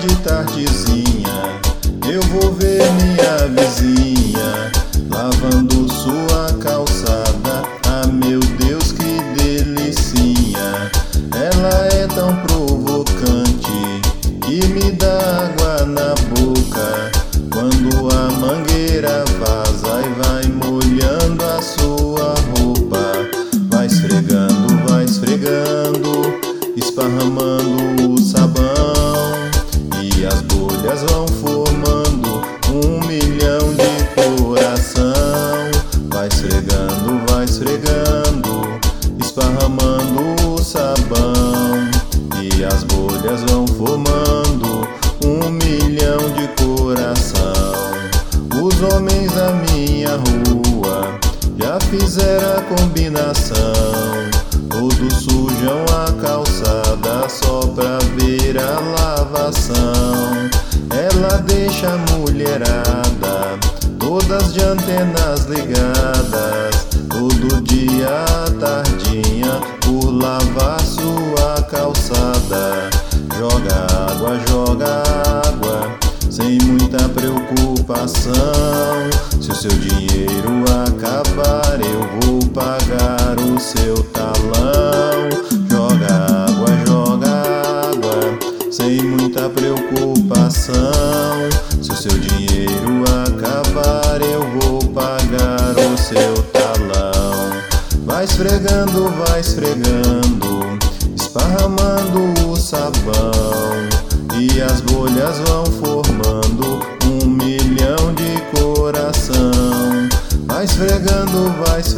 de tardezinha eu vou ver minha vizinha lavando sua calçada. Ah, meu Deus, que delicinha! Ela é tão provocante que me dá água na boca. Quando a mangueira vaza e vai molhando a sua roupa, vai esfregando, esparramando o sabão, e as bolhas vão formando 1.000.000 de coração. Vai esfregando, esparramando o sabão, e as bolhas vão formando 1.000.000 de coração. Os homens da minha rua já fizeram a combinação, todos sujam a calçada só pra ver a lavação. Ela deixa a mulherada todas de antenas ligadas, todo dia à tardinha por lavar sua calçada. Joga água, sem muita preocupação. Se o seu dinheiro acabar, eu vou pagar o seu talão. Joga água, sem muita preocupação. Se o seu dinheiro acabar, eu vou pagar o seu talão. Vai esfregando, esparramando o sabão, e as bolhas vão formando 1.000.000 de coração. Vai esfregando,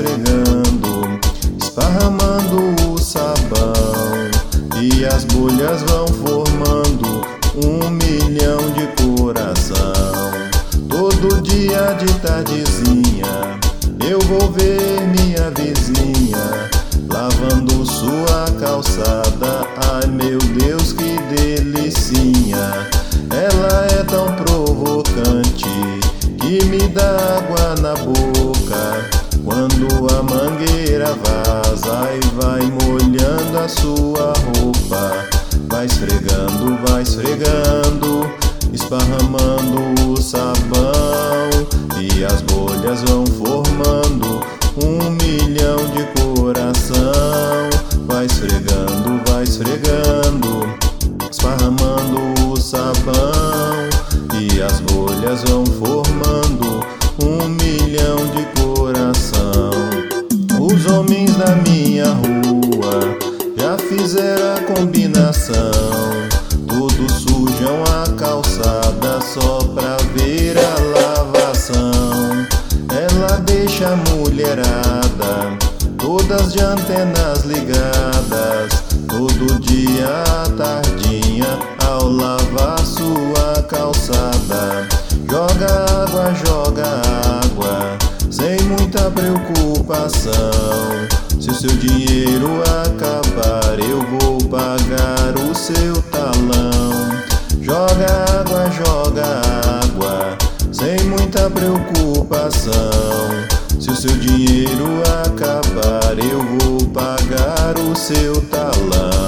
esparramando o sabão, e as bolhas vão formando 1.000.000 de coração. Todo dia de tardezinha eu vou ver minha vizinha lavando sua calçada. Ai, meu Deus, que delicinha! Ela é tão provocante que me dá água na boca. Quando a mangueira vaza e vai molhando a sua roupa, vai esfregando, esparramando o sabão, e as bolhas vão formando 1.000.000 de coração. Vai esfregando, esparramando o sabão, e as bolhas vão formando 1.000.000 de coração. Os homens da minha rua já fizeram a combinação, todos sujam a calçada só pra ver a lavação. Ela deixa a mulherada todas de antenas ligadas, todo dia à tardinha ao lavar sua calçada. Joga água, sem muita preocupação. Se o seu dinheiro acabar, eu vou pagar o seu talão. Joga água, sem muita preocupação. Se o seu dinheiro acabar, eu vou pagar o seu talão.